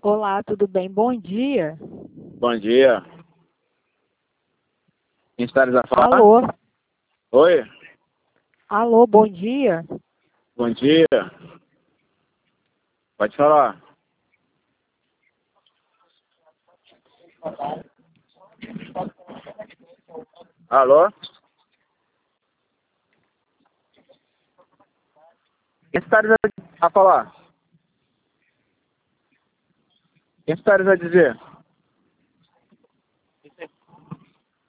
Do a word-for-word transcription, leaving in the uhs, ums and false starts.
Olá, tudo bem? Bom dia. Bom dia. Quem está a falar? Alô? Oi, Alô, bom dia. bom dia. Pode falar. Alô? Quem está a falar? Quem está a dizer?